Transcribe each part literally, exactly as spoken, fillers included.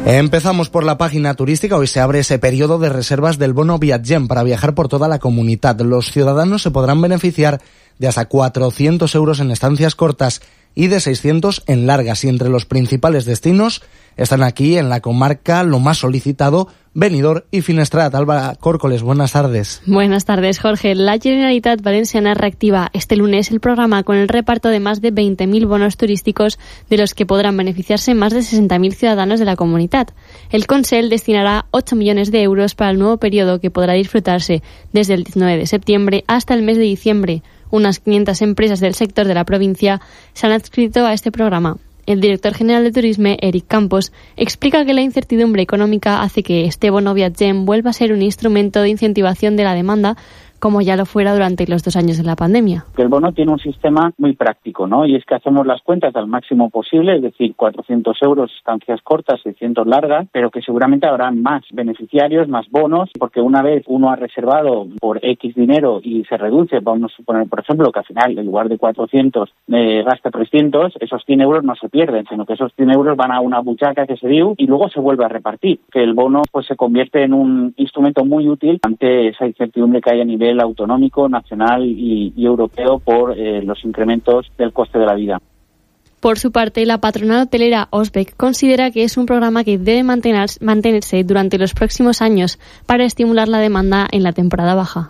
Empezamos por la página turística. Hoy se abre ese periodo de reservas del bono Viatgem para viajar por toda la comunidad. Los ciudadanos se podrán beneficiar de hasta cuatrocientos euros en estancias cortas y de seiscientos en largas. Y entre los principales destinos están aquí, en la comarca, lo más solicitado, Benidorm y Finestrat. Alba Córcoles, buenas tardes. Buenas tardes, Jorge. La Generalitat Valenciana reactiva este lunes el programa con el reparto de más de veinte mil bonos turísticos, de los que podrán beneficiarse más de sesenta mil ciudadanos de la comunidad. El Consell destinará ocho millones de euros para el nuevo periodo, que podrá disfrutarse desde el diecinueve de septiembre hasta el mes de diciembre. Unas quinientas empresas del sector de la provincia se han adscrito a este programa. El director general de Turisme, Eric Campos, explica que la incertidumbre económica hace que este bono Viatgem vuelva a ser un instrumento de incentivación de la demanda, como ya lo fuera durante los dos años de la pandemia. El bono tiene un sistema muy práctico, ¿no? Y es que hacemos las cuentas al máximo posible, es decir, cuatrocientos euros estancias cortas, seiscientos largas, pero que seguramente habrán más beneficiarios, más bonos, porque una vez uno ha reservado por X dinero y se reduce, vamos a suponer, por ejemplo, que al final, en lugar de cuatrocientos, eh, gasta trescientos, esos cien euros no se pierden, sino que esos cien euros van a una buchaca que se dio y luego se vuelve a repartir. Que el bono pues se convierte en un instrumento muy útil ante esa incertidumbre que hay a nivel autonómico, nacional y, y europeo por eh, los incrementos del coste de la vida. Por su parte, la patronal hotelera Osbeck considera que es un programa que debe mantener, mantenerse durante los próximos años para estimular la demanda en la temporada baja.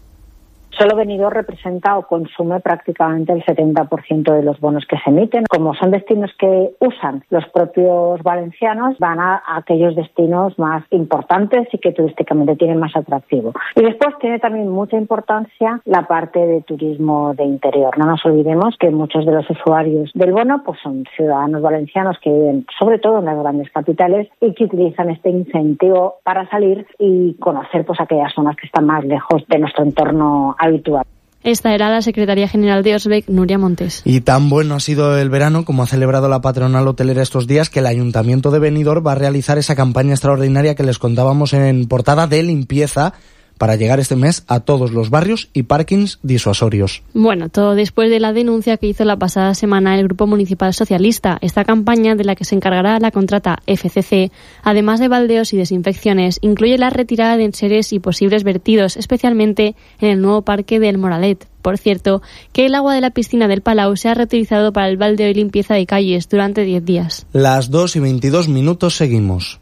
Solo Benidorm representa o consume prácticamente el setenta por ciento de los bonos que se emiten. Como son destinos que usan los propios valencianos, van a aquellos destinos más importantes y que turísticamente tienen más atractivo. Y después tiene también mucha importancia la parte de turismo de interior. No nos olvidemos que muchos de los usuarios del bono pues son ciudadanos valencianos que viven sobre todo en las grandes capitales y que utilizan este incentivo para salir y conocer pues aquellas zonas que están más lejos de nuestro entorno habitual. Esta era la secretaria general de Osbeck, Nuria Montes. Y tan bueno ha sido el verano, como ha celebrado la patronal hotelera estos días, que el Ayuntamiento de Benidorm va a realizar esa campaña extraordinaria que les contábamos en portada de limpieza para llegar este mes a todos los barrios y parkings disuasorios. Bueno, todo después de la denuncia que hizo la pasada semana el Grupo Municipal Socialista. Esta campaña, de la que se encargará la contrata F C C, además de baldeos y desinfecciones, incluye la retirada de enseres y posibles vertidos, especialmente en el nuevo parque del Moralet. Por cierto, que el agua de la piscina del Palau se ha reutilizado para el baldeo y limpieza de calles durante diez días. Las dos y veintidós minutos seguimos.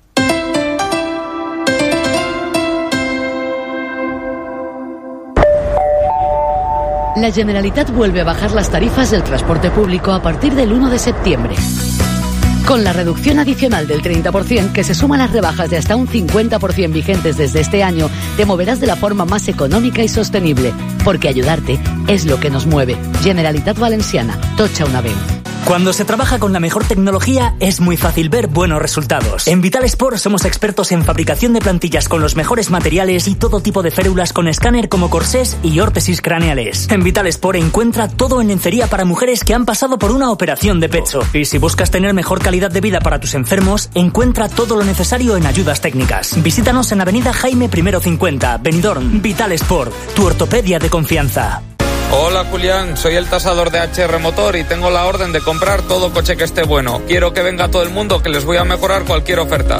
La Generalitat vuelve a bajar las tarifas del transporte público a partir del uno de septiembre. Con la reducción adicional del treinta por ciento, que se suma a las rebajas de hasta un cincuenta por ciento vigentes desde este año, te moverás de la forma más económica y sostenible, porque ayudarte es lo que nos mueve. Generalitat Valenciana, tocha una vez. Cuando se trabaja con la mejor tecnología es muy fácil ver buenos resultados. En Vital Sport somos expertos en fabricación de plantillas con los mejores materiales y todo tipo de férulas con escáner como corsés y órtesis craneales. En Vital Sport encuentra todo en lencería para mujeres que han pasado por una operación de pecho. Y si buscas tener mejor calidad de vida para tus enfermos, encuentra todo lo necesario en ayudas técnicas. Visítanos en Avenida Jaime I cincuenta, Benidorm. Vital Sport, tu ortopedia de confianza. Hola Julián, soy el tasador de H R Motor y tengo la orden de comprar todo coche que esté bueno. Quiero que venga todo el mundo, que les voy a mejorar cualquier oferta.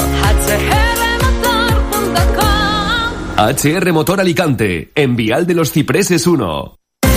H R Motor Alicante, en Vial de los Cipreses uno.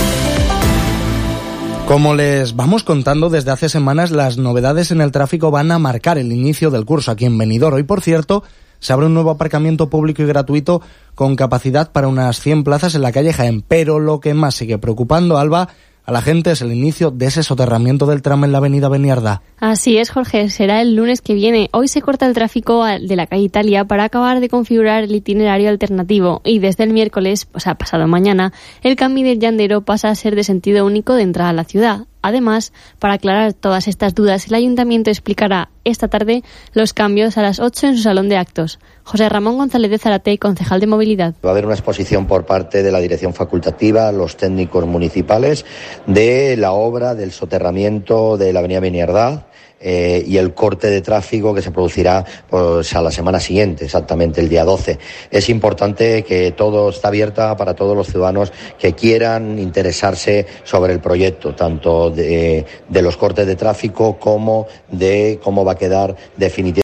Como les vamos contando desde hace semanas, las novedades en el tráfico van a marcar el inicio del curso aquí en Benidorm. Hoy, por cierto, se abre un nuevo aparcamiento público y gratuito con capacidad para unas cien plazas en la calle Jaén. Pero lo que más sigue preocupando, Alba, a la gente es el inicio de ese soterramiento del tramo en la avenida Beniardá. Así es, Jorge, será el lunes que viene. Hoy se corta el tráfico de la calle Italia para acabar de configurar el itinerario alternativo y desde el miércoles, o sea, pasado mañana, el Camí del Llandero pasa a ser de sentido único de entrada a la ciudad. Además, para aclarar todas estas dudas, el Ayuntamiento explicará esta tarde los cambios a las ocho en su salón de actos. José Ramón González de Zárate, concejal de Movilidad. Va a haber una exposición por parte de la Dirección Facultativa, los técnicos municipales, de la obra del soterramiento de la avenida Beniardá, Eh, y el corte de tráfico que se producirá pues a la semana siguiente, exactamente el día doce. Es importante que todo está abierta para todos los ciudadanos que quieran interesarse sobre el proyecto, tanto de, de los cortes de tráfico como de cómo va a quedar definitivamente